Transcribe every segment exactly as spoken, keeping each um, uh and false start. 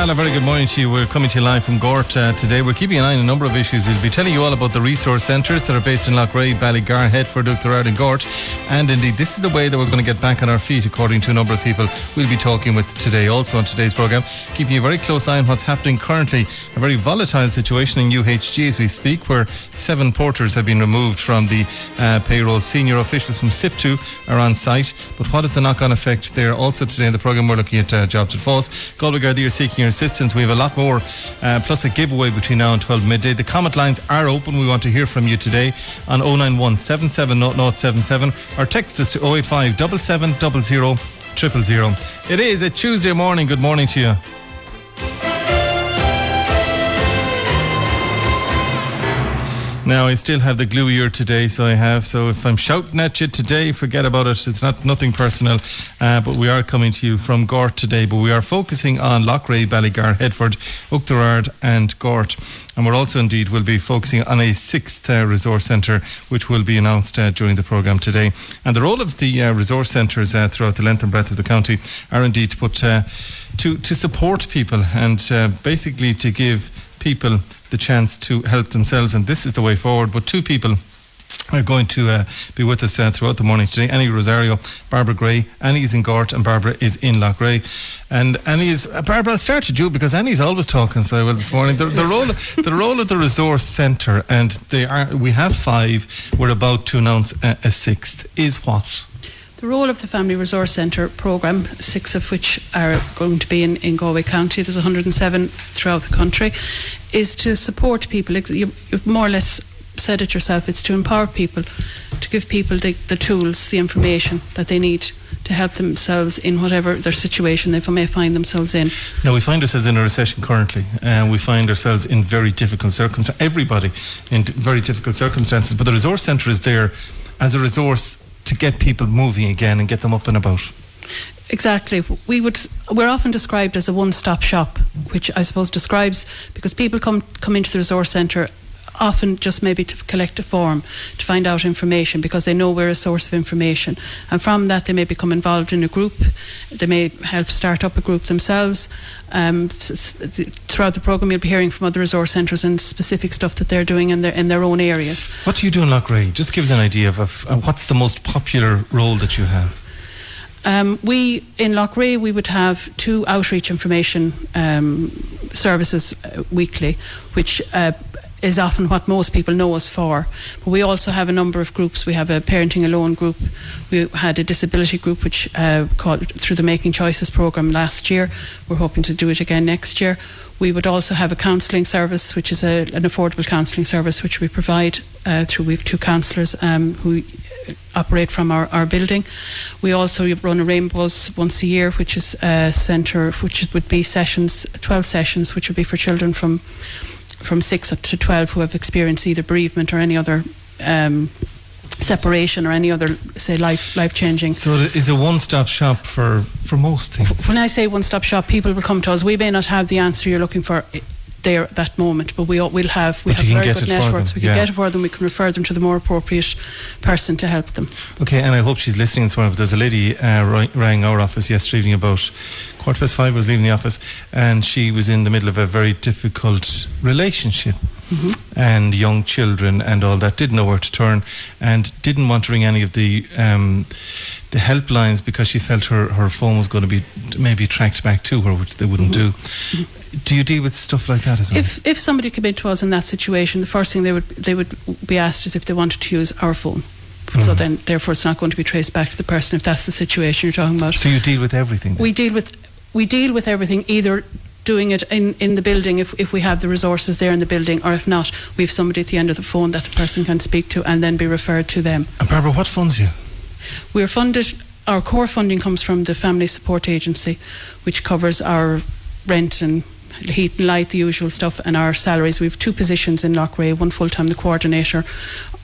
Well, a very good morning to you. We're coming to you live from Gort uh, today. We're keeping an eye on a number of issues. We'll be telling you all about the resource centres that are based in Loughrea, Ballygar, Headford, Oughterard and Gort. And indeed, this is the way that we're going to get back on our feet, according to a number of people we'll be talking with today. Also on today's programme, keeping a very close eye on what's happening currently. A very volatile situation in U H G as we speak, where seven porters have been removed from the uh, payroll. Senior officials from SIPTU are on site. But what is the knock-on effect there? Also today in the programme, we're looking at uh, jobs at Foss. Galway Gardaí are seeking your assistance. We have a lot more, uh, plus a giveaway between now and twelve midday. The comment lines are open. We want to hear from you today on oh nine one, seven seven zero zero seven seven or text us to oh eight five, seven seven zero zero, zero zero zero. It is a Tuesday morning. Good morning to you. Now, I still have the glue ear today, so I have. So if I'm shouting at you today, forget about it. It's not nothing personal. Uh, but we are coming to you from Gort today. But we are focusing on Loughrea, Ballygar, Headford, Oughterard and Gort. And we're also indeed will be focusing on a sixth uh, resource centre, which will be announced uh, during the programme today. And the role of the uh, resource centres uh, throughout the length and breadth of the county are indeed to put uh, to to support people and uh, basically to give people the chance to help themselves, and this is the way forward. But two people are going to uh, be with us uh, throughout the morning today. Annie Rosario, Barbara Gray. Annie's in Gort and Barbara is in Loughrea. And Annie's uh, Barbara, I'll start with you because Annie's always talking so well this morning. The, the role, the role of the resource centre, and they are. We have five. We're about to announce a, a sixth. Is what? The role of the Family Resource Centre programme, six of which are going to be in, in Galway County, there's one hundred seven throughout the country, is to support people. You, you've more or less said it yourself, it's to empower people, to give people the, the tools, the information that they need to help themselves in whatever their situation they may find themselves in. Now, we find ourselves in a recession currently, and we find ourselves in very difficult circumstances, everybody in very difficult circumstances, but the resource centre is there as a resource to get people moving again and get them up and about. Exactly. We would, we're often described as a one-stop shop, which I suppose describes, because people come come into the resource centre often just maybe to collect a form, to find out information, because they know we're a source of information. And from that they may become involved in a group, they may help start up a group themselves. Um, throughout the programme you'll be hearing from other resource centres and specific stuff that they're doing in their in their own areas. What do you do in Loughrea? Just give us an idea of, of uh, what's the most popular role that you have? Um, we, in Loughrea, we would have two outreach information um, services uh, weekly, which uh, is often what most people know us for. But we also have a number of groups. We have a Parenting Alone group. We had a disability group which uh, called through the Making Choices programme last year. We're hoping to do it again next year. We would also have a counselling service, which is a, an affordable counselling service which we provide uh, through, we have two counsellors um, who operate from our, our building. We also run a Rainbows once a year, which is a centre which would be sessions, twelve sessions, which would be for children from from six up to twelve who have experienced either bereavement or any other um, separation or any other, say, life life changing. So it is a one-stop shop for, for most things. When I say one-stop shop, people will come to us. We may not have the answer you're looking for there at that moment, but we will have we but have very good networks. We can yeah. get it for them. We can refer them to the more appropriate person to help them. Okay, and I hope she's listening this morning. But there's a lady uh, rang our office yesterday evening about quarter past five. I was leaving the office, and she was in the middle of a very difficult relationship. Mm-hmm. And young children and all that, didn't know where to turn and didn't want to ring any of the um, the helplines because she felt her, her phone was going to be maybe tracked back to her, which they wouldn't mm-hmm. do. Mm-hmm. Do you deal with stuff like that as well? If if somebody came into us in that situation, the first thing they would they would be asked is if they wanted to use our phone. Mm-hmm. So then, therefore, it's not going to be traced back to the person if that's the situation you're talking about. So you deal with everything then? We deal with we deal with everything, either doing it in, in the building if, if we have the resources there in the building, or if not, we have somebody at the end of the phone that the person can speak to and then be referred to them. And Barbara, what funds you? We're funded, our core funding comes from the Family Support Agency, which covers our rent and heat and light, the usual stuff, and our salaries. We have two positions in Loughrea, one full-time, the coordinator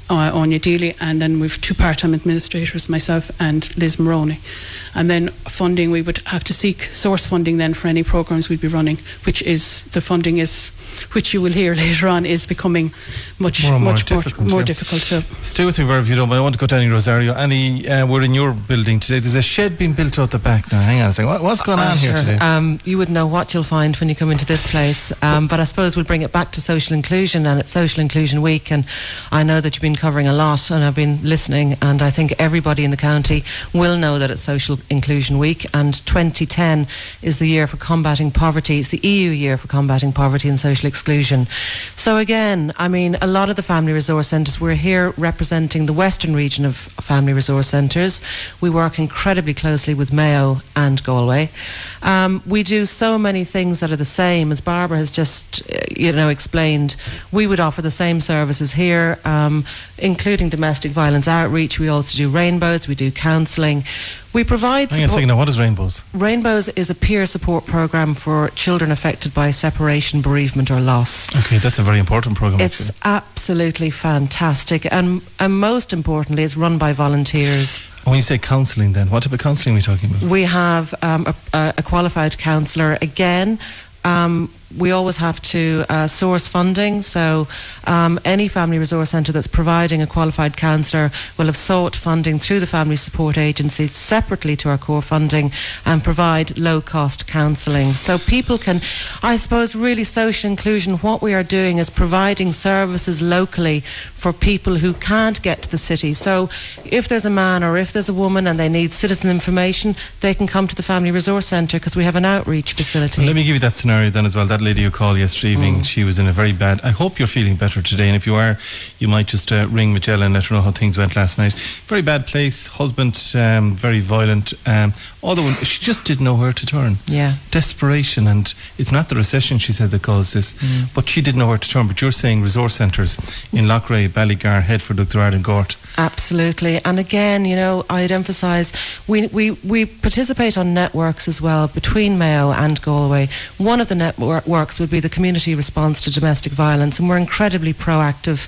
uh, Anya Deely, and then we've two part-time administrators, myself and Liz Maroney. And then funding, we would have to seek source funding then for any programmes we'd be running, which is, the funding is, which you will hear later on, is becoming much more, much more more difficult. more yeah. difficult to. Stay with me, Barb, if you don't mind. I want to go to Annie Rosario. Annie, uh, we're in your building today. There's a shed being built out the back now. Hang on a second. What, what's going uh, on sure. here today? Um, you wouldn't know what you'll find when you come into this place. Um, but I suppose we'll bring it back to social inclusion, and it's Social Inclusion Week. And I know that you've been covering a lot, and I've been listening. And I think everybody in the county will know that it's Social Inclusion Week. And twenty ten is the year for combating poverty. It's the E U year for combating poverty and social exclusion. So again, I mean, a lot of the family resource centres, we're here representing the western region of family resource centres. We work incredibly closely with Mayo and Galway. Um, we do so many things that are the same, as Barbara has just, uh, you know, explained. We would offer the same services here, um, including domestic violence outreach. We also do rainbows. We do counselling. We provide Hang on a second now, what is Rainbows? Rainbows is a peer support programme for children affected by separation, bereavement or loss. Okay, that's a very important programme. It's actually. absolutely fantastic, and, and most importantly, it's run by volunteers. When you say counselling then, what type of counselling are we talking about? We have um, a, a qualified counsellor again. Um, we always have to uh, source funding, so um, any family resource centre that's providing a qualified counsellor will have sought funding through the Family Support Agency separately to our core funding and provide low-cost counselling. So people can, I suppose, really social inclusion, what we are doing is providing services locally for people who can't get to the city. So if there's a man or if there's a woman and they need citizen information, they can come to the Family Resource Centre because we have an outreach facility. Well, let me give you that scenario then as well. That lady you called yesterday evening, Mm. she was in a very bad... I hope you're feeling better today, and if you are, you might just uh, ring Magella and let her know how things went last night. Very bad place, husband um, very violent, um, although she just didn't know where to turn. Yeah. Desperation, and it's not the recession, she said, that caused this, Mm. but she didn't know where to turn. But you're saying resource centres in Loughrea, Ballygar, Headford, Oughterard and Gort. Absolutely. And again, you know, I'd emphasise we, we, we participate on networks as well between Mayo and Galway. One of the networks would be the community response to domestic violence, and we're incredibly proactive.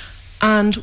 And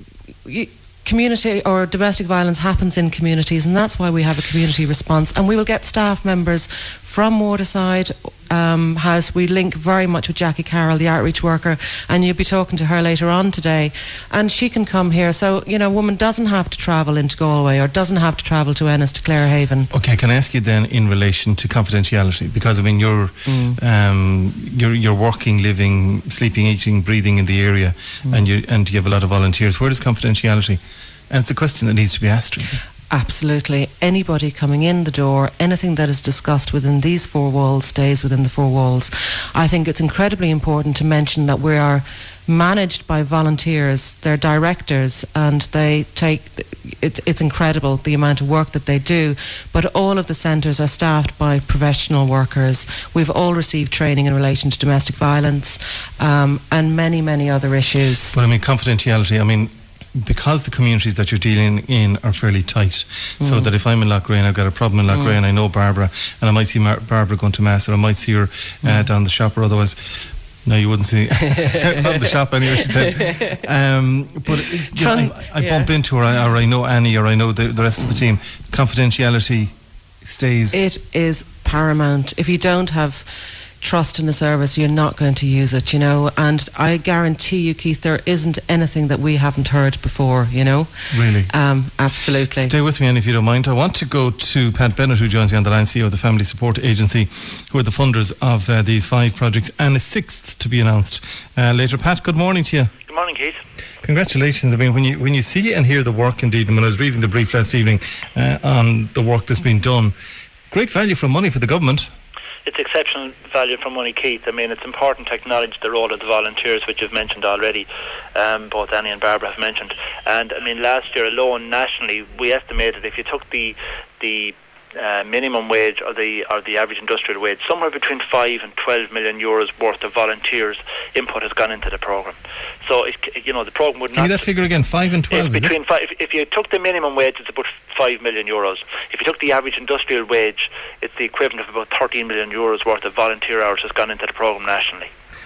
y- community or domestic violence happens in communities, and that's why we have a community response. And we will get staff members from Waterside um, House. We link very much with Jackie Carroll, the outreach worker, and you'll be talking to her later on today. And she can come here. So, you know, a woman doesn't have to travel into Galway or doesn't have to travel to Ennis, to Clarehaven. Okay, can I ask you then in relation to confidentiality? Because, I mean, you're, Mm. um, you're, you're working, living, sleeping, eating, breathing in the area, Mm. and, you, and you have a lot of volunteers. Where does confidentiality? And it's a question that needs to be asked. Really. Absolutely. Anybody coming in the door, anything that is discussed within these four walls stays within the four walls. I think it's incredibly important to mention that we are managed by volunteers. They're directors, and they take, it, it's incredible the amount of work that they do, but all of the centres are staffed by professional workers. We've all received training in relation to domestic violence um, and many, many other issues. But I mean, confidentiality, I mean, because the communities that you're dealing in are fairly tight, mm. so that if I'm in Loughrea and I've got a problem in Loughrea mm. and I know Barbara, and I might see Mar- Barbara going to Mass, or I might see her uh, mm. down the shop, or otherwise, no, you wouldn't see not the shop anyway, she said. Um, but you know, I, I yeah. bump into her, or I know Annie, or I know the, the rest of the team. Confidentiality stays. It is paramount. If you don't have trust in the service, you're not going to use it, you know. And I guarantee you, Keith, there isn't anything that we haven't heard before, you know. Really? Um, absolutely. Stay with me, Annie, if you don't mind. I want to go to Pat Bennett, who joins me on the line, C E O of the Family Support Agency, who are the funders of uh, these five projects, and a sixth to be announced uh, later. Pat, good morning to you. Good morning, Keith. Congratulations. I mean, when you when you see and hear the work, indeed, and when I was reading the brief last evening uh, on the work that's been done, great value for money for the government. It's exceptional value for money, Keith. I mean, it's important to acknowledge the role of the volunteers, which you've mentioned already. Um, both Annie and Barbara have mentioned. And, I mean, last year alone, nationally, we estimated if you took the the uh, minimum wage or the or the average industrial wage, somewhere between five and twelve million euros worth of volunteers' input has gone into the programme. So, it, you know, the programme would Give not... me that figure again, five and twelve, It's is between it? five, if, if you took the minimum wage, it's about five million euros. If you took the average industrial wage, it's the equivalent of about thirteen million euros worth of volunteer hours has gone into the programme nationally.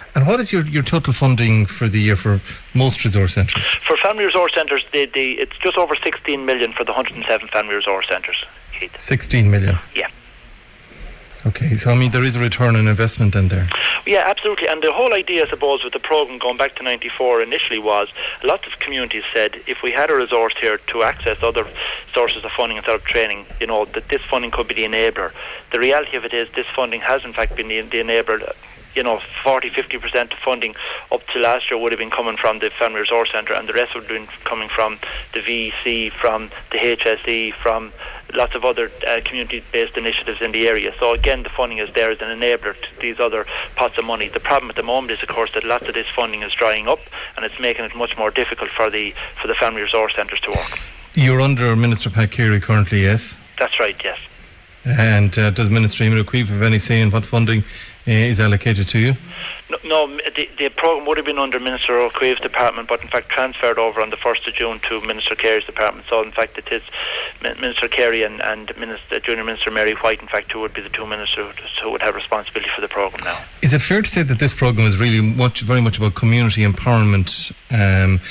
And what is your, your total funding for the year for most resource centres? For family resource centres, they, they, it's just over sixteen million for the one hundred seven family resource centres, Keith. sixteen million? Yeah. Okay, so I mean there is a return on investment then there. Yeah, absolutely. And the whole idea, I suppose, with the programme going back to ninety-four initially was lots of communities said if we had a resource here to access other sources of funding instead of training, you know, that this funding could be the enabler. The reality of it is this funding has in fact been the, the enabler. You know, forty, fifty percent of funding up to last year would have been coming from the Family Resource Centre, and the rest would have been coming from the V E C, from the H S E, from lots of other uh, community-based initiatives in the area. So again, the funding is there as an enabler to these other pots of money. The problem at the moment is, of course, that lots of this funding is drying up, and it's making it much more difficult for the for the Family Resource Centres to work. You're under Minister Pat Carey currently, yes? That's right, yes. And uh, does Minister Eamon O'Keefe have any say in what funding uh, is allocated to you? No, no the, the programme would have been under Minister O'Keefe's department, but in fact transferred over on the first of June to Minister Carey's department. So in fact it is Minister Carey and, and Minister, Junior Minister Mary White, in fact, who would be the two ministers who would have responsibility for the programme now. Is it fair to say that this programme is really much, very much about community empowerment um,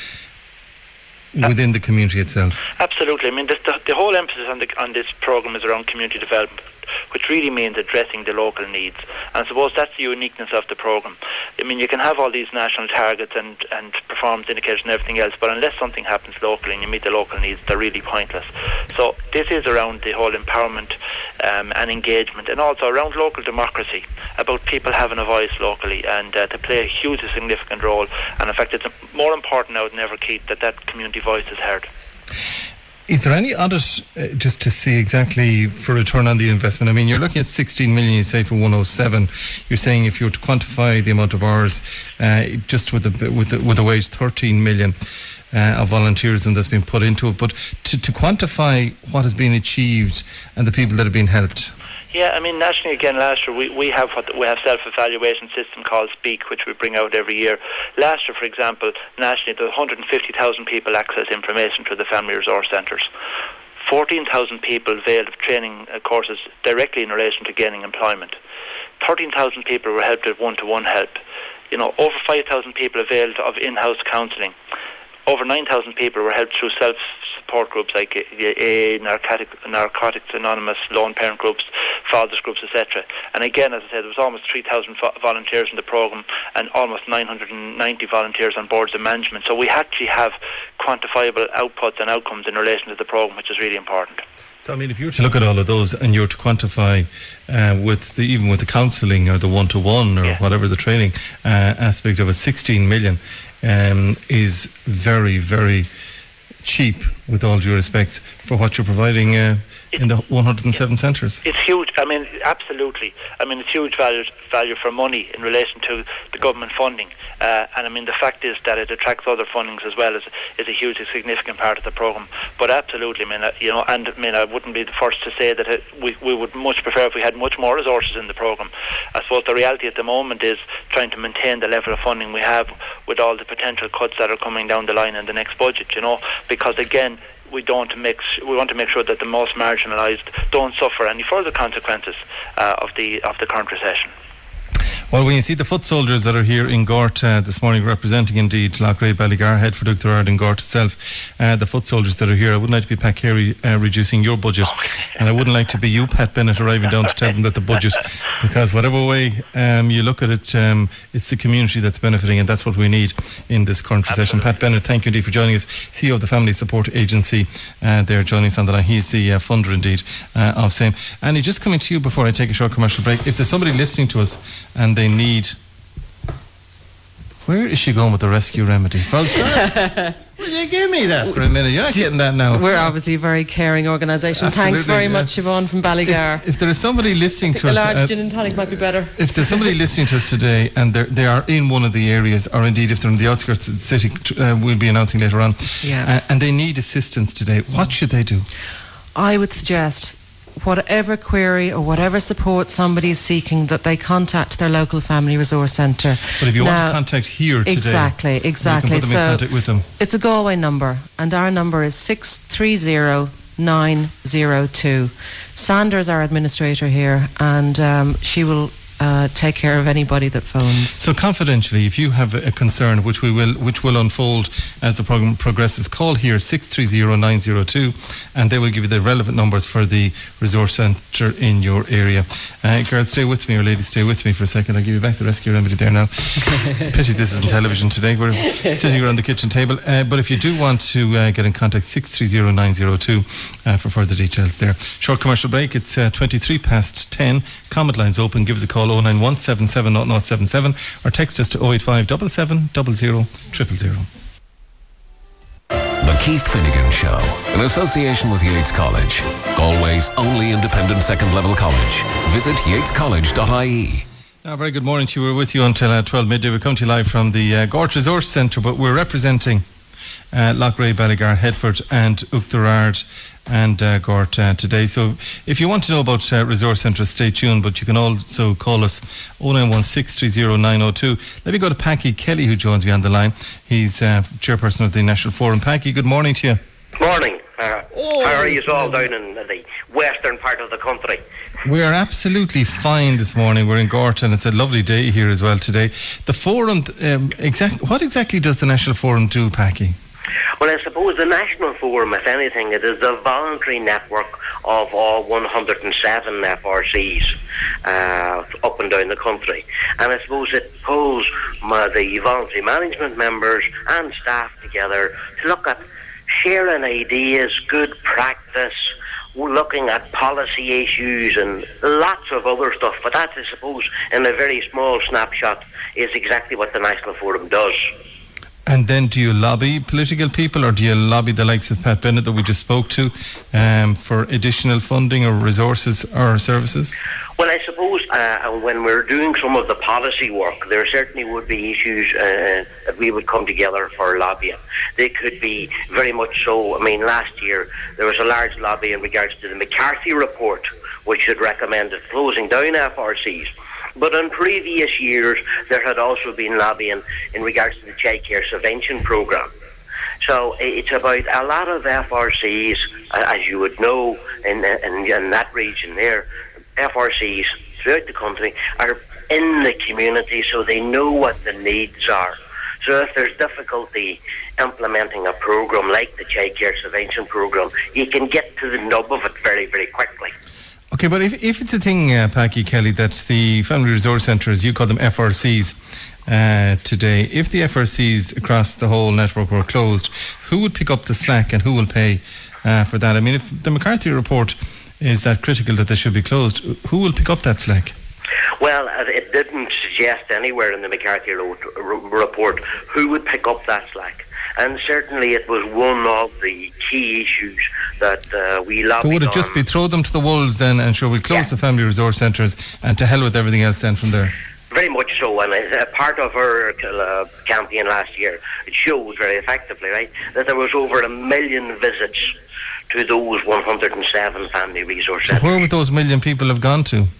within the community itself? Absolutely. I mean, this, the, the whole emphasis on, the, on this programme is around community development, which really means addressing the local needs. And I suppose that's the uniqueness of the programme. I mean, you can have all these national targets and, and performance indicators and everything else, but unless something happens locally and you meet the local needs, they're really pointless. So this is around the whole empowerment um, and engagement, and also around local democracy, about people having a voice locally and uh, to play a hugely significant role. And in fact, it's more important now than ever, Keith, that that community voice is heard. Is there any audit uh, just to see exactly for return on the investment? I mean, you're looking at sixteen million, you say, for one oh seven. You're saying if you were to quantify the amount of hours, uh, just with the, with the, with the wage, thirteen million uh, of volunteerism that's been put into it. But to, to quantify what has been achieved and the people that have been helped. Yeah, I mean, nationally, again, last year we, we have what we have self-evaluation system called Speak, which we bring out every year. Last year, for example, nationally, there were one hundred fifty thousand people access information through the Family Resource Centres. fourteen thousand people availed of training uh, courses directly in relation to gaining employment. thirteen thousand people were helped with one-to-one help. You know, over five thousand people availed of in-house counselling. Over nine thousand people were helped through self-support groups like A A, Narcotic, Narcotics Anonymous, lone parent groups, fathers groups, et cetera. And again, as I said, there was almost three thousand vo- volunteers in the programme and almost nine hundred ninety volunteers on boards of management. So we actually have quantifiable outputs and outcomes in relation to the programme, which is really important. So, I mean, if you were to look at all of those and you were to quantify uh, with the, even with the counselling or the one-to-one or yeah. whatever the training uh, aspect of it, sixteen million um, is very, very cheap, with all due respects, for what you're providing uh, in the one hundred seven it, centres. It's huge. I mean, absolutely. I mean, it's huge value, value for money in relation to the government funding. Uh, and I mean, the fact is that it attracts other fundings as well, is, is a hugely significant part of the programme. But absolutely, I mean, uh, you know, and I mean, I wouldn't be the first to say that it, we, we would much prefer if we had much more resources in the programme. I suppose the reality at the moment is trying to maintain the level of funding we have with all the potential cuts that are coming down the line in the next budget, you know, because again, we don't mix. We want to make sure that the most marginalised don't suffer any further consequences uh, of the of the current recession. Well, when you see the foot soldiers that are here in Gort uh, this morning, representing indeed Loughrea, Ballygar, Head for Doctor Ard and Gort itself, uh, the foot soldiers that are here, I wouldn't like to be Pat Carey uh, reducing your budget, and I wouldn't like to be you, Pat Bennett, arriving down to tell them that the budget, because whatever way um, you look at it, um, it's the community that's benefiting, and that's what we need in this current recession. Pat Bennett, thank you indeed for joining us, C E O of the Family Support Agency. Uh, they're joining us on the line. He's the uh, funder indeed uh, of same. Annie, just coming to you before I take a short commercial break, if there's somebody listening to us and they need, where is she going with the rescue remedy? Well, will you give me that for a minute? You're not getting that now. We're obviously a very caring organisation. Thanks very yeah. much, Siobhan from Ballygar. If, if there is somebody listening to a us, large uh, gin and tonic might be better. If there's somebody listening to us today and they are in one of the areas, or indeed if they're in the outskirts of the city, uh, we'll be announcing later on, yeah. uh, and they need assistance today, what should they do? I would suggest, whatever query or whatever support somebody is seeking, that they contact their local Family Resource Centre. But if you now, want to contact here today, exactly, exactly. You can put them so in contact with them. It's a Galway number, and our number is six three zero nine zero two. Sandra is our administrator here, and um, she will uh, take care of anybody that phones. So confidentially, if you have a concern, which we will which will unfold as the programme progresses, call here six three zero nine zero two, and they will give you the relevant numbers for the resource centre in your area. Uh, girls, stay with me, or ladies, stay with me for a second. I'll give you back the rescue remedy there now. Pity this isn't television today. We're sitting around the kitchen table. Uh, but if you do want to uh, get in contact, six three zero nine zero two uh, for further details there. Short commercial break. It's uh, twenty-three past ten. Comment lines open. Give us a call oh nine one seven seven oh oh seven seven or text us to oh eight five seven seven zero zero zero zero. The Keith Finnegan Show, in association with Yates College, Galway's only independent second-level college. Visit yates college dot I E. Uh, very good morning to you. We're with you until uh, twelve midday. We come to you live from the uh, Gort Resource Centre, but we're representing uh, Loughrea, Ballygar, Headford and Uachtarard and uh, Gort uh, today. So if you want to know about uh, Resource Centre, stay tuned, but you can also call us oh nine one six three zero nine oh two. Let me go to Packy Kelly, who joins me on the line. He's uh, chairperson of the National Forum. Packy, good morning to you. Morning. Uh, oh, how are you all down in the western part of the country? We are absolutely fine this morning. We're in Gort and it's a lovely day here as well today. The Forum, um, exact, what exactly does the National Forum do, Packy? Well, I suppose the National Forum, if anything, it is the voluntary network of all one hundred seven F R Cs uh, up and down the country. And I suppose it pulls uh, the voluntary management members and staff together to look at sharing ideas, good practice, looking at policy issues and lots of other stuff. But that, I suppose, in a very small snapshot, is exactly what the National Forum does. And then do you lobby political people, or do you lobby the likes of Pat Bennett that we just spoke to um, for additional funding or resources or services? Well, I suppose uh, when we're doing some of the policy work, there certainly would be issues uh, that we would come together for lobbying. They could be very much so. I mean, last year there was a large lobby in regards to the McCarthy report, which had recommended closing down F R Cs. But in previous years, there had also been lobbying in regards to the childcare subvention programme. So it's about a lot of F R Cs, as you would know, in, in, in that region there. F R Cs throughout the country are in the community, so they know what the needs are. So if there's difficulty implementing a programme like the childcare subvention programme, you can get to the nub of it very, very quickly. Okay, but if, if it's a thing, uh, Packy Kelly, that the Family Resource Centres, you call them F R Cs uh, today, if the F R Cs across the whole network were closed, who would pick up the slack and who will pay uh, for that? I mean, if the McCarthy report is that critical that they should be closed, who will pick up that slack? Well, it didn't suggest anywhere in the McCarthy report who would pick up that slack. And certainly it was one of the key issues that uh, we lobbied on. So would it just be throw them to the wolves then, and sure, we'll close yeah. the Family Resource Centres and to hell with everything else then from there? Very much so, and as a part of our uh, campaign last year, it showed very effectively, right, that there was over a million visits to those one hundred seven Family Resource Centres. So where would those million people have gone to?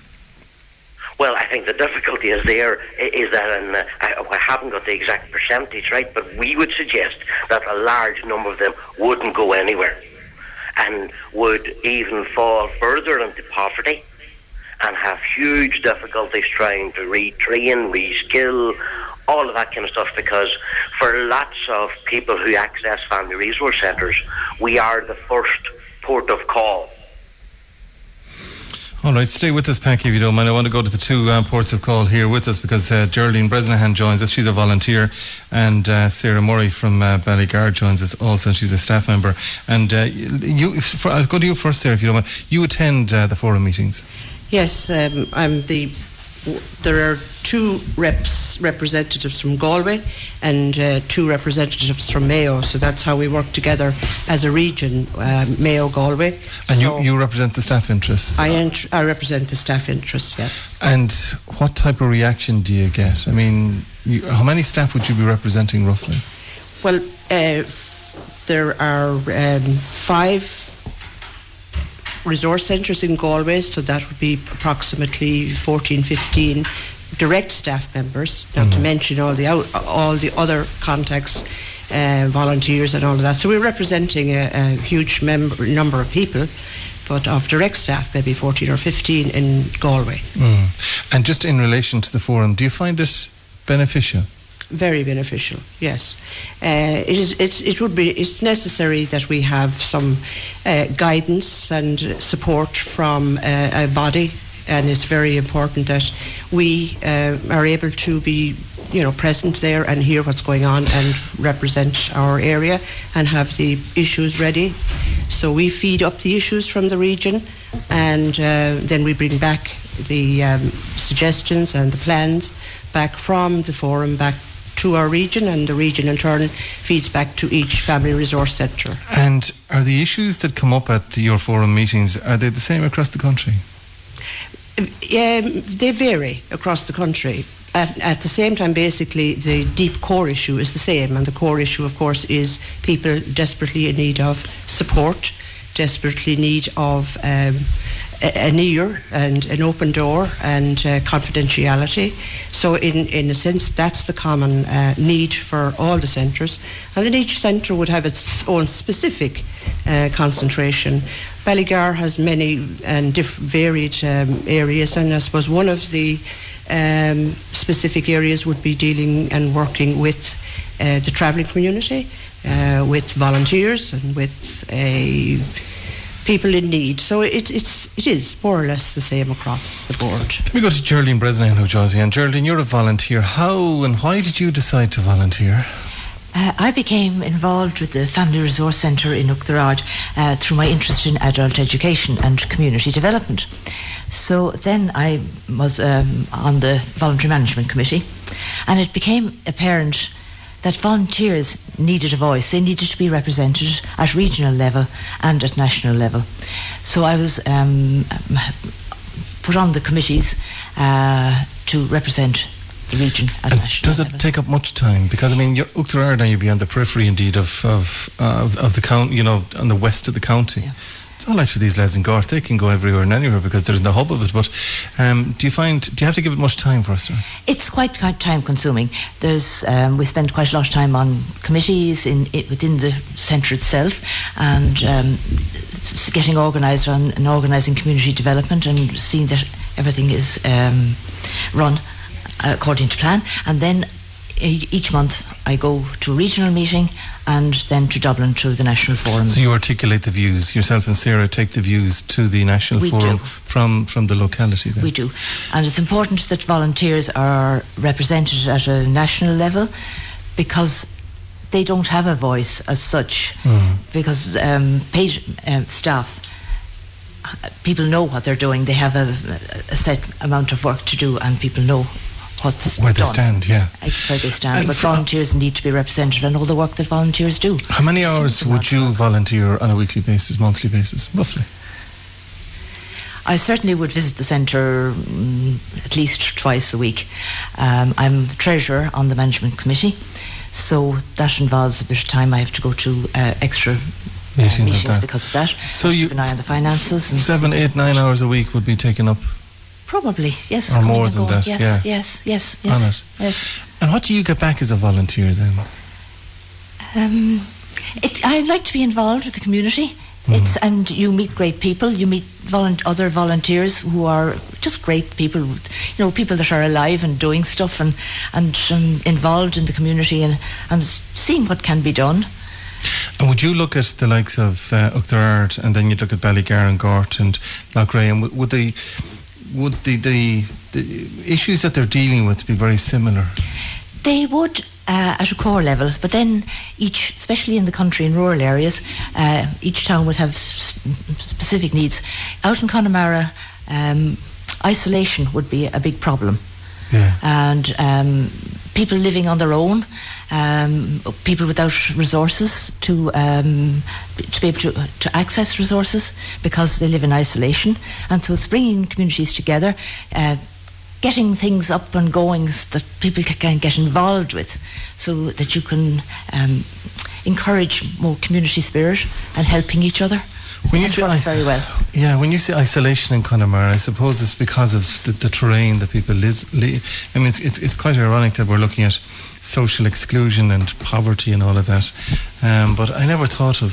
Well, I think the difficulty is there is that, and uh, I haven't got the exact percentage right, but we would suggest that a large number of them wouldn't go anywhere and would even fall further into poverty and have huge difficulties trying to retrain, reskill, all of that kind of stuff, because for lots of people who access Family Resource Centres, we are the first port of call. All right, stay with us, Packy, if you don't mind. I want to go to the two um, ports of call here with us because uh, Geraldine Bresnahan joins us. She's a volunteer. And uh, Sarah Murray from uh, Ballygar joins us also. She's a staff member. And uh, you, for, I'll go to you first, Sarah, if you don't mind. You attend uh, the forum meetings. Yes, um, I'm the... There are two reps, representatives from Galway and uh, two representatives from Mayo, so that's how we work together as a region, uh, Mayo, Galway. And so you, you represent the staff interests? I, ent- I represent the staff interests, yes. And what type of reaction do you get? I mean, you, how many staff would you be representing roughly? Well, uh, f- there are um, five resource centres in Galway, so that would be approximately fourteen, fifteen direct staff members, not mm-hmm. to mention all the out, all the other contacts, uh, volunteers and all of that. So we're representing a, a huge member, number of people, but of direct staff, maybe fourteen or fifteen in Galway. Mm. And just in relation to the forum, do you find it beneficial? Very beneficial, yes. Uh, it is. It's. It would be. It's necessary that we have some uh, guidance and support from uh, a body, and it's very important that we uh, are able to be, you know, present there and hear what's going on and represent our area and have the issues ready. So we feed up the issues from the region, and uh, then we bring back the um, suggestions and the plans back from the forum back to our region, and the region in turn feeds back to each family resource centre. And are the issues that come up at the, your forum meetings, are they the same across the country? Um, they vary across the country. At, at the same time, basically, the deep core issue is the same, and the core issue, of course, is people desperately in need of support, desperately in need of um, an ear and an open door and uh, confidentiality. So in, in a sense, that's the common uh, need for all the centres. And then each centre would have its own specific uh, concentration. Ballygar has many and diff- varied um, areas, and I suppose one of the um, specific areas would be dealing and working with uh, the travelling community, uh, with volunteers and with a people in need. So it, it's, it is more or less the same across the board. Let me go to Geraldine Bresnan, who joins me. And Geraldine, you're a volunteer. How and why did you decide to volunteer? Uh, I became involved with the Family Resource Centre in Uachtarard uh, through my interest in adult education and community development. So then I was um, on the Voluntary Management Committee, and it became apparent that volunteers needed a voice. They needed to be represented at regional level and at national level. So I was um, put on the committees uh, to represent the region at and national does it level. take up much time? Because I mean, you're Uachtarard now, you'd be on the periphery indeed of of, uh, of of the county, you know, on the west of the county. Yeah. It's all right for these lads in Garth. They can go everywhere and anywhere because they're in the hub of it. But um, do you find, do you have to give it much time for us, sir? It's quite, quite time consuming. There's um, we spend quite a lot of time on committees in it, within the centre itself, and um, getting organised on and organising community development and seeing that everything is um, run according to plan. And then each month I go to a regional meeting and then to Dublin to the National Forum. So you articulate the views, yourself and Sarah take the views to the National we Forum do. from from the locality then? We do. And it's important that volunteers are represented at a national level because they don't have a voice as such. Mm. Because um, paid um, staff, people know what they're doing. They have a, a set amount of work to do, and people know what's where done. they stand, yeah. Where they stand. And but volunteers need to be represented and all the work that volunteers do. How many hours would you volunteer on a weekly basis, monthly basis, roughly? I certainly would visit the centre um, at least twice a week. Um, I'm treasurer on the management committee, so that involves a bit of time. I have to go to uh, extra uh, meetings, meetings because of that. So you keep an eye on the finances. And seven, eight, nine hours a week would be taken up. Probably, yes. Or more than that, yes, yeah. Yes, yes, yes, On it. yes. And what do you get back as a volunteer then? Um, it, I like to be involved with the community. Mm. It's and you meet great people. You meet volu- other volunteers who are just great people. You know, people that are alive and doing stuff and and um, involved in the community and and seeing what can be done. And would you look at the likes of uh, Uachtarard, and then you'd look at Ballygar and Gort and Loughrea, and would, would they? Would the, the the issues that they're dealing with be very similar? They would uh, at a core level, but then each, especially in the country in rural areas, uh, each town would have s- specific needs. Out in Connemara, um, isolation would be a big problem. Yeah. And um, people living on their own, um, people without resources to um, to be able to, to access resources because they live in isolation. And so it's bringing communities together, uh, getting things up and going that people can get involved with, so that you can um, encourage more community spirit and helping each other. When you it say works I- very well. Yeah, when you say isolation in Connemara, I suppose it's because of the, the terrain that people live. Li- I mean, it's, it's it's quite ironic that we're looking at social exclusion and poverty and all of that. Um, but I never thought of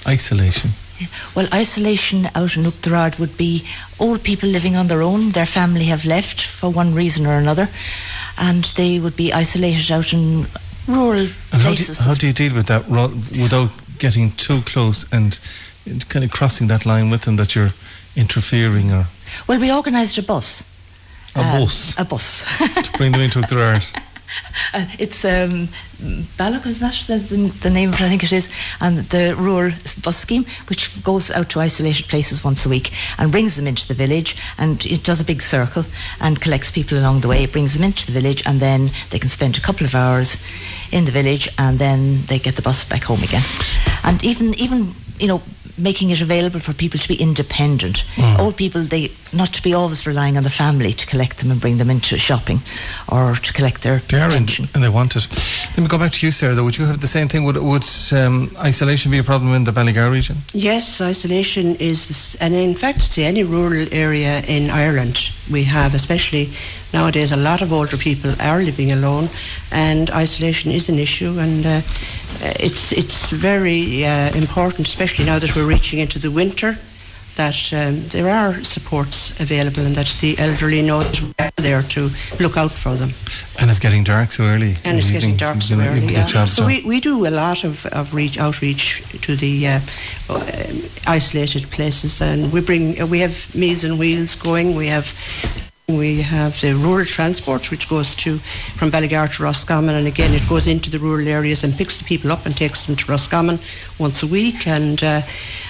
isolation? Well, isolation out in Uachtarard would be old people living on their own. Their family have left for one reason or another, and they would be isolated out in rural and places. How do, you, how do you deal with that ro- without getting too close and kind of crossing that line with them that you're interfering? Or well, we organised a bus. A um, bus? A bus. To bring them into Uachtarard. Uh, it's um, Balloch, is that the, the, the name of it? I think it is. And the rural bus scheme, which goes out to isolated places once a week and brings them into the village, and it does a big circle and collects people along the way. It brings them into the village, and then they can spend a couple of hours in the village, and then they get the bus back home again. And even even you know, making it available for people to be independent. Mm. Old people, they not to be always relying on the family to collect them and bring them into shopping or to collect their they are pension. In, and they want it. Let me go back to you, Sarah, though. Would you have the same thing? Would, would um, isolation be a problem in the Ballygar region? Yes, isolation is, this, and in fact, it's any rural area in Ireland we have, especially nowadays, a lot of older people are living alone, and isolation is an issue, and uh, it's it's very uh, important, especially now that we're reaching into the winter, that um, there are supports available and that the elderly know that we're there to look out for them. And it's getting dark so early. And it's getting dark so early, yeah. So we, we do a lot of, of reach, outreach to the uh, uh, isolated places, and we bring uh, we have Meals on Wheels going, we have We have the rural transport, which goes to from Ballygar to Roscommon, and again it goes into the rural areas and picks the people up and takes them to Roscommon once a week. And uh,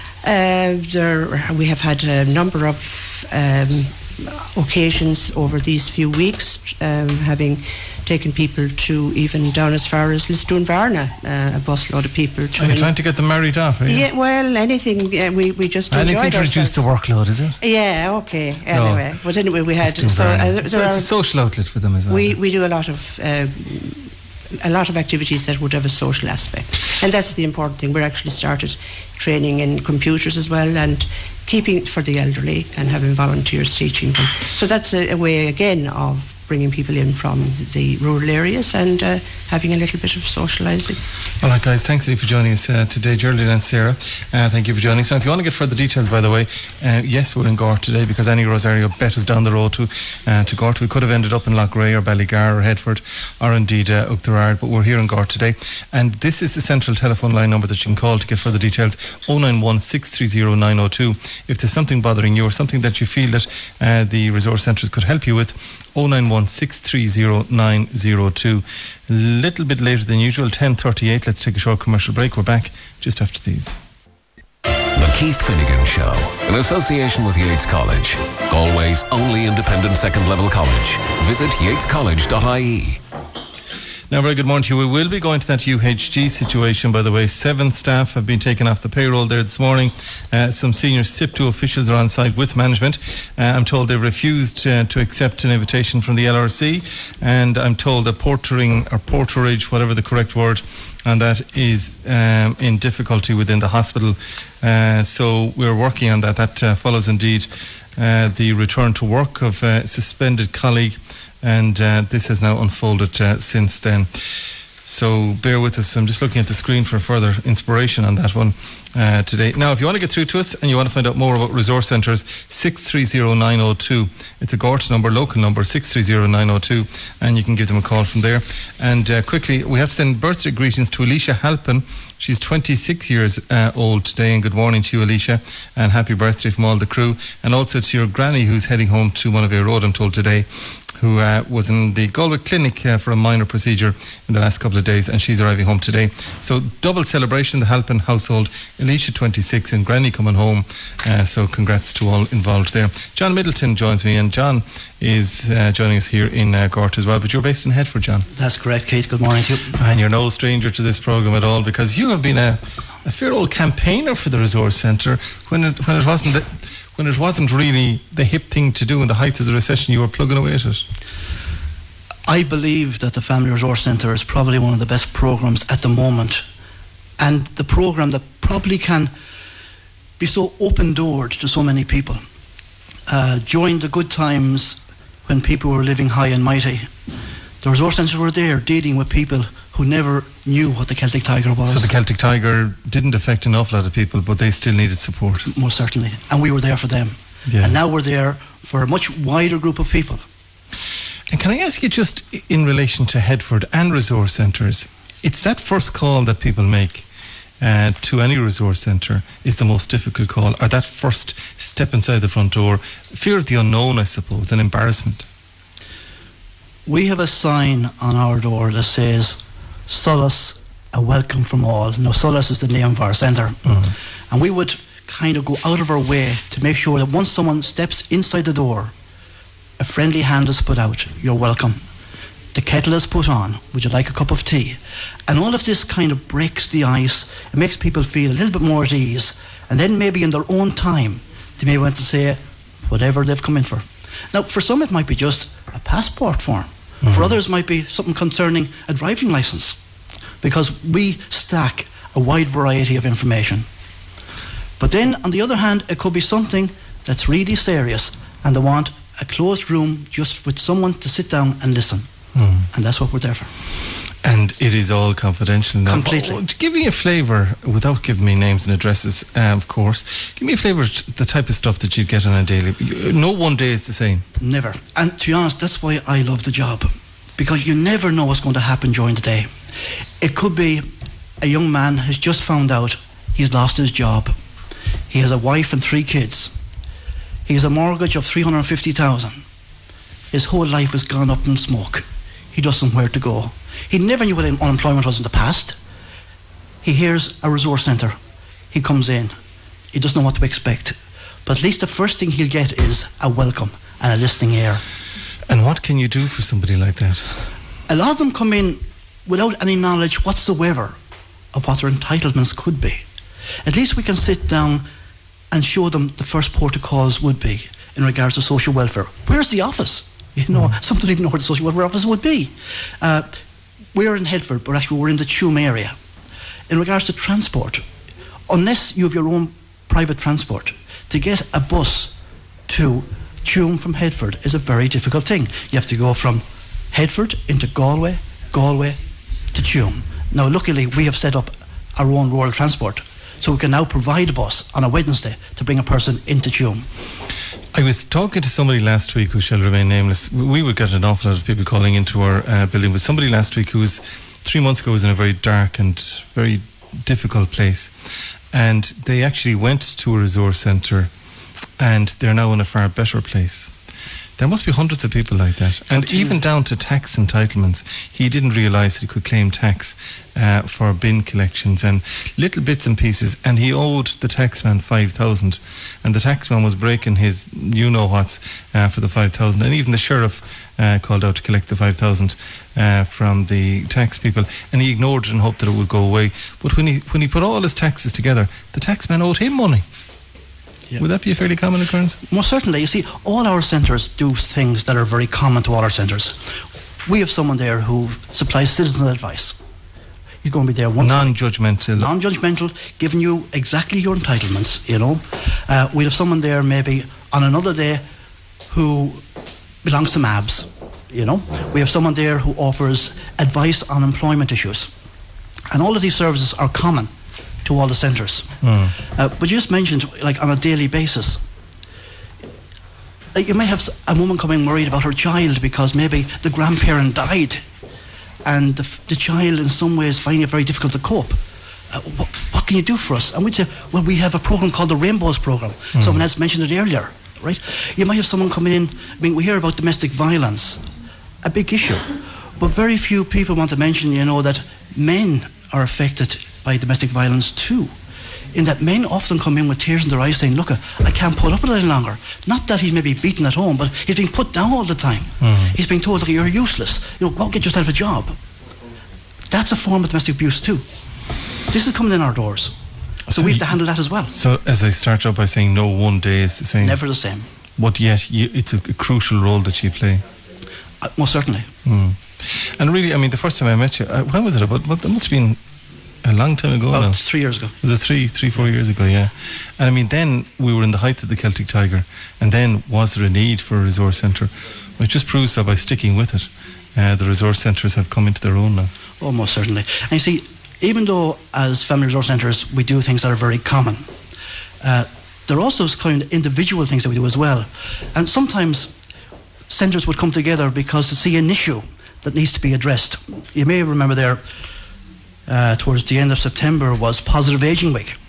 uh, there we have had a number of um, occasions over these few weeks, um, having taken people to even down as far as Lisdoonvarna, uh, a busload of people. To Are you trying to get them married off? Are you? Yeah, well, anything. Uh, we we just anything enjoyed to reduce ourselves. the workload, is it? Yeah. Okay. Anyway, no. but anyway, we had so, uh, there so it's are, a social outlet for them as well. We we do a lot of. Uh, a lot of activities that would have a social aspect, and that's the important thing. We're actually started training in computers as well, and keeping it for the elderly and having volunteers teaching them. So that's a, a way again of bringing people in from the rural areas and uh, having a little bit of socialising. All right, guys, thanks for joining us uh, today, Geraldine and Sarah. Uh, thank you for joining us. Now, if you want to get further details, by the way, uh, yes, we're in Gort today because Annie Rosario bet us down the road to uh, to Gort. We could have ended up in Loughrea or Ballygar or Headford or indeed uh, Uachtarard, but we're here in Gort today. And this is the central telephone line number that you can call to get further details, oh nine one, six three oh, nine oh two. If there's something bothering you or something that you feel that uh, the resource centres could help you with, oh nine one, six three oh, nine oh two. A little bit later than usual, ten thirty-eight. Let's take a short commercial break. We're back just after these. The Keith Finnegan Show, in association with Yates College, Galway's only independent second-level college. Visit yates college dot I E. Now, very good morning to you. We will be going to that U H G situation, by the way. Seven staff have been taken off the payroll there this morning. Uh, some senior S I P two officials are on site with management. Uh, I'm told they've refused uh, to accept an invitation from the L R C, and I'm told that portering or porterage, whatever the correct word, and that is um, in difficulty within the hospital. Uh, so we're working on that. That uh, follows indeed uh, the return to work of a suspended colleague, and uh, this has now unfolded uh, since then. So bear with us. I'm just looking at the screen for further inspiration on that one uh, today. Now, if you want to get through to us and you want to find out more about resource centres, six three oh, nine oh two. It's a Gort number, local number, six three oh, nine oh two, and you can give them a call from there. And uh, quickly, we have to send birthday greetings to Alicia Halpin. She's twenty-six years uh, old today, and good morning to you, Alicia, and happy birthday from all the crew, and also to your granny who's heading home to Monavia Road, I'm told today, who uh, was in the Galway clinic uh, for a minor procedure in the last couple of days, and she's arriving home today. So double celebration, the Halpin household, Alicia twenty-six and Granny coming home. Uh, so congrats to all involved there. John Middleton joins me, and John is uh, joining us here in uh, Gort as well, but you're based in Headford, John. That's correct, Keith. Good morning to you. And you're no stranger to this programme at all, because you have been a, a fair old campaigner for the Resource Centre when it, when it wasn't... The, when it wasn't really the hip thing to do in the height of the recession. You were plugging away at it. I believe that the Family Resource Centre is probably one of the best programmes at the moment, and the programme that probably can be so open-doored to so many people. Uh, during the good times when people were living high and mighty, the resource centres were there dealing with people who never knew what the Celtic Tiger was. So the Celtic Tiger didn't affect an awful lot of people, but they still needed support. Most certainly. And we were there for them. Yeah. And now we're there for a much wider group of people. And can I ask you, just in relation to Headford and resource centres, it's that first call that people make uh, to any resource centre is the most difficult call, or that first step inside the front door, fear of the unknown, I suppose, and embarrassment. We have a sign on our door that says, Solace, a welcome from all. Now, Solace is the name of our centre. Mm-hmm. And we would kind of go out of our way to make sure that once someone steps inside the door, a friendly hand is put out. You're welcome. The kettle is put on. Would you like a cup of tea? And all of this kind of breaks the ice. It makes people feel a little bit more at ease. And then maybe in their own time, they may want to say whatever they've come in for. Now, for some it might be just a passport form. Mm-hmm. For others it might be something concerning a driving licence. Because we stack a wide variety of information. But then, on the other hand, it could be something that's really serious, and they want a closed room just with someone to sit down and listen. Mm. And that's what we're there for. And it is all confidential now. Completely. Oh, give me a flavour, without giving me names and addresses, uh, of course, give me a flavour of the type of stuff that you get on a daily. No one day is the same. Never. And to be honest, that's why I love the job. Because you never know what's going to happen during the day. It could be a young man has just found out he's lost his job. He has a wife and three kids. He has a mortgage of three hundred fifty thousand dollars. His whole life has gone up in smoke. He doesn't know where to go. He never knew what unemployment was in the past. He hears a resource centre. He comes in. He doesn't know what to expect. But at least the first thing he'll get is a welcome and a listening ear. And what can you do for somebody like that? A lot of them come in without any knowledge whatsoever of what their entitlements could be. At least we can sit down and show them the first port of calls would be in regards to social welfare. Where's the office? You know, mm. some don't even know where the social welfare office would be. Uh, we're in Headford, but actually we're in the Tuam area. In regards to transport, unless you have your own private transport, to get a bus to Tuam from Headford is a very difficult thing. You have to go from Headford into Galway, Galway to Tuam. Now, luckily, we have set up our own rural transport, so we can now provide a bus on a Wednesday to bring a person into Tuam. I was talking to somebody last week who shall remain nameless. We would get an awful lot of people calling into our uh, building, but somebody last week who was, three months ago, was in a very dark and very difficult place. And they actually went to a resource centre, and they're now in a far better place. There must be hundreds of people like that. And Absolutely. Even down to tax entitlements. He didn't realise that he could claim tax uh, for bin collections and little bits and pieces. And he owed the taxman five thousand. And the taxman was breaking his you-know-whats uh, for the five thousand. And even the sheriff uh, called out to collect the five thousand uh, from the tax people. And he ignored it and hoped that it would go away. But when he, when he put all his taxes together, the taxman owed him money. Yeah. Would that be a fairly common occurrence? Most certainly. You see, all our centres do things that are very common to all our centres. We have someone there who supplies citizen advice. He's going to be there once non-judgmental. a week. Non-judgmental, giving you exactly your entitlements, you know. Uh, we have someone there maybe on another day who belongs to M A B S, you know. We have someone there who offers advice on employment issues. And all of these services are common to all the centres. Mm. Uh, but you just mentioned, like, on a daily basis, like, you may have a woman coming worried about her child because maybe the grandparent died and the, f- the child in some ways finding it very difficult to cope. Uh, wh- what can you do for us? And we'd say, well, we have a programme called the Rainbows Programme. Mm. Someone else mentioned it earlier, right? You might have someone coming in, I mean, we hear about domestic violence, a big issue, but very few people want to mention, you know, that men are affected by domestic violence too, in that men often come in with tears in their eyes saying, look, I can't put up with it any longer. Not that he's maybe beaten at home, but he's being put down all the time. Mm. He's being told, look, you're useless. You know, go get yourself a job. That's a form of domestic abuse too. This is coming in our doors. So, so we have to handle that as well. So as I start out by saying, no one day is the same. Never the same. But yet you, it's a, a crucial role that you play. Uh, most certainly. Mm. And really, I mean, the first time I met you, uh, when was it about? Well, it must have been a long time ago. About now. three years ago. Was it three, three, four years ago? Yeah. And I mean, then we were in the height of the Celtic Tiger, and then was there a need for a resource centre? Well, it just proves that by sticking with it, uh, the resource centres have come into their own now. Oh, most certainly. And you see, even though as family resource centres we do things that are very common, uh, there are also kind of individual things that we do as well. And sometimes centres would come together because to see an issue that needs to be addressed. You may remember there, uh, towards the end of September was Positive Ageing Week.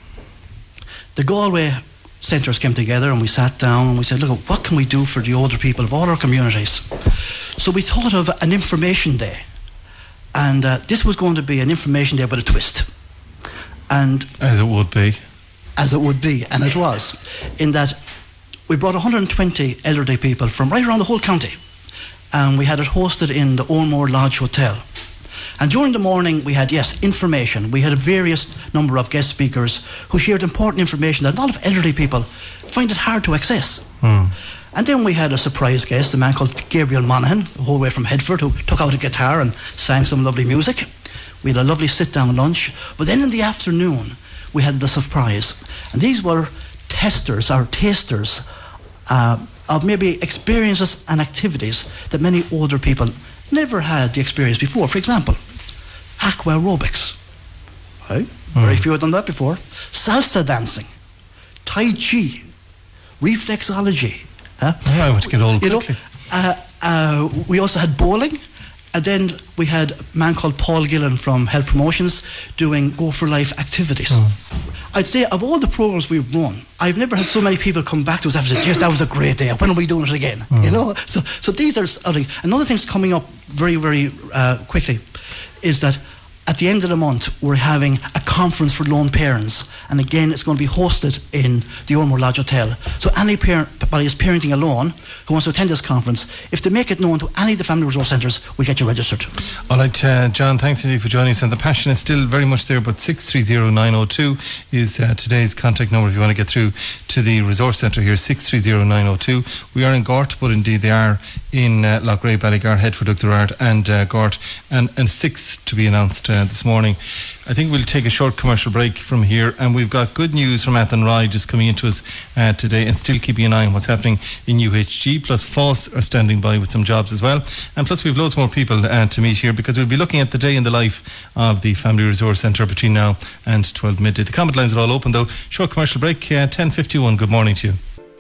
The Galway centres came together and we sat down and we said, look, what can we do for the older people of all our communities? So we thought of an information day. And uh, this was going to be an information day with a twist. And as it would be. As it would be, and it was, in that we brought one hundred twenty elderly people from right around the whole county, and we had it hosted in the Ormore Lodge Hotel. And during the morning we had, yes, information. We had a various number of guest speakers who shared important information that a lot of elderly people find it hard to access. Hmm. And then we had a surprise guest, a man called Gabriel Monaghan, the whole way from Headford, who took out a guitar and sang some lovely music. We had a lovely sit-down lunch. But then in the afternoon we had the surprise. And these were testers or tasters uh, of maybe experiences and activities that many older people never had the experience before. For example, aqua aerobics. Right? Mm. Very few have done that before. Salsa dancing, Tai Chi, reflexology. Huh? Oh, I want to get old you quickly. Know, uh, uh, we also had bowling. And then we had a man called Paul Gillen from Health Promotions doing Go for Life activities. Mm. I'd say of all the programmes we've run, I've never had so many people come back to us after saying, yes, that was a great day. When are we doing it again? Mm. You know. So, so these are other. Another thing's coming up very, very uh, quickly is that at the end of the month we're having a conference for lone parents, and again it's going to be hosted in the Ormore Lodge Hotel. So any parent who is parenting alone who wants to attend this conference, if they make it known to any of the family resource centres, we'll get you registered. All right, uh, John, thanks indeed for joining us, and the passion is still very much there, but six three zero nine zero two is uh, today's contact number if you want to get through to the resource centre here, six three zero nine zero two. We are in Gort, but indeed they are in uh, Loughrea, Ballygar, Headford, Uachtarard and uh, Gort, and, and six to be announced uh, this morning. I think we'll take a short commercial break from here, and we've got good news from Athenry just coming into us uh, today, and still keeping an eye on what's happening in U H G, plus F O S are standing by with some jobs as well, and plus we've loads more people uh, to meet here, because we'll be looking at the day in the life of the Family Resource Centre between now and twelve midday. The comment lines are all open though. Short commercial break, uh, ten fifty-one. Good morning to you.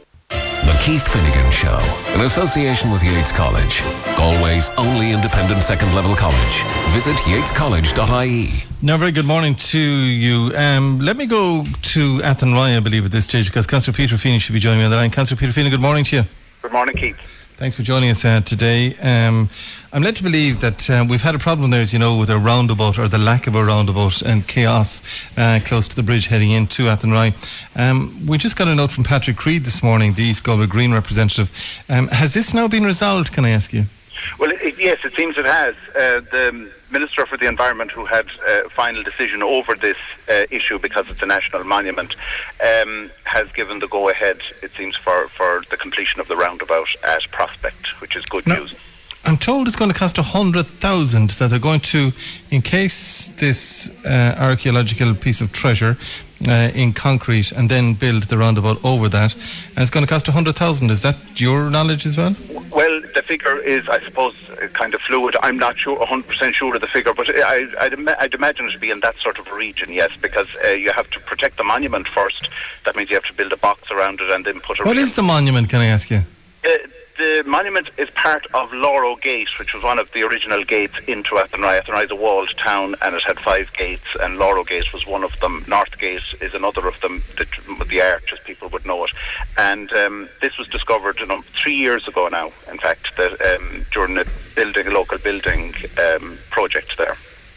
The Keith Finnegan Show, in association with Yates College, Galway's only independent second-level college. Visit yates college dot I E. Now, very good morning to you. Um, let me go to Athenry, I believe, at this stage, because Councillor Peter Feeney should be joining me on the line. Councillor Peter Feeney, good morning to you. Good morning, Keith. Thanks for joining us uh, today. Um, I'm led to believe that uh, we've had a problem there, as you know, with a roundabout, or the lack of a roundabout, and chaos uh, close to the bridge heading into Athenry. Um, we just got a note from Patrick Creed this morning, the East Galway Green representative. Um, has this now been resolved, can I ask you? Well, it, yes, it seems it has. Uh, the Minister for the Environment, who had a uh, final decision over this uh, issue because it's a national monument, um, has given the go-ahead, it seems, for, for the completion of the roundabout at Prospect, which is good no. news. I'm told it's going to cost one hundred thousand, that they're going to encase this uh, archaeological piece of treasure uh, in concrete and then build the roundabout over that. And it's going to cost one hundred thousand. Is that your knowledge as well? Well, the figure is, I suppose, kind of fluid. I'm not sure, one hundred percent sure of the figure, but I, I'd, ima- I'd imagine it to be in that sort of a region, yes, because uh, you have to protect the monument first. That means you have to build a box around it and then put a... What is the monument, can I ask you? Uh, The monument is part of Loro Gate, which was one of the original gates into Athenry. Athenry is a walled town, and it had five gates, and Loro Gate was one of them. North Gate is another of them, the, the arch, as people would know it. And um, this was discovered you know, three years ago now, in fact, that, um, during a building, a local building um, project there.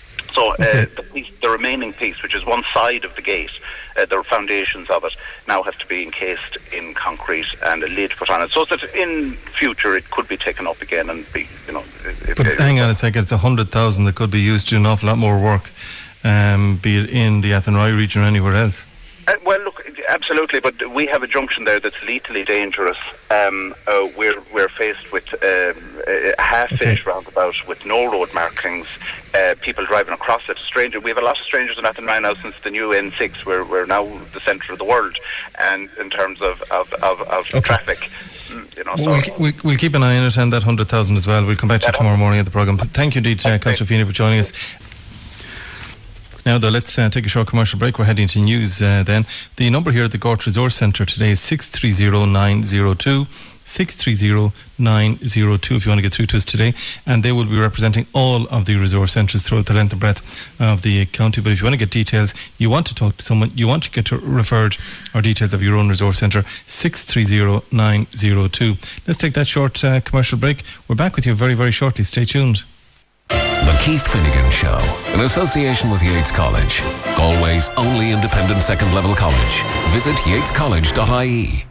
So uh, okay. the, piece, the remaining piece, which is one side of the gate, uh, the foundations of it, now have to be encased in concrete and a lid put on it, so that in future it could be taken up again and be, you know... It, but it, hang on a second, it's one hundred thousand that could be used to do an awful lot more work, um, be it in the Athenry region or anywhere else. Uh, well, look, absolutely, but we have a junction there that's lethally dangerous. Um, uh, we're we're faced with um, a half-finished okay. roundabout with no road markings. Uh, people driving across it. Stranger, we have a lot of strangers in Athenry now since the new N six. We're we're now the centre of the world, and in terms of of of, of okay. traffic. You know, we'll, so we'll, we'll keep an eye on it and that one hundred thousand as well. We'll come back to you tomorrow morning at the programme. Thank you indeed, uh, Councillor Feeney, for joining us. Now, though, let's uh, take a short commercial break. We're heading to news uh, then. The number here at the Gort Resource Centre today is six three zero nine zero two. six three zero nine zero two if you want to get through to us today, and they will be representing all of the resource centres throughout the length and breadth of the county. But if you want to get details, you want to talk to someone, you want to get referred or details of your own resource centre, six three zero nine zero two. Let's take that short uh, commercial break. We're back with you very very shortly. Stay tuned. The Keith Finnegan Show, in association with Yates College, Galway's only independent second level college. Visit yates college dot I E.